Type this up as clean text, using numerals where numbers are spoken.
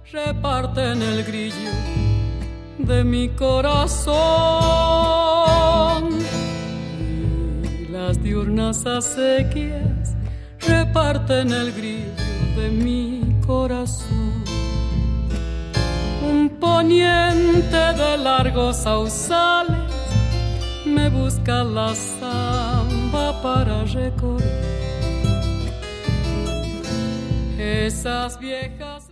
reparten el grillo de mi corazón y las diurnas acequias reparten el grillo de mi corazón. Un poniente de largos sausales me busca la samba para recorrer esas viejas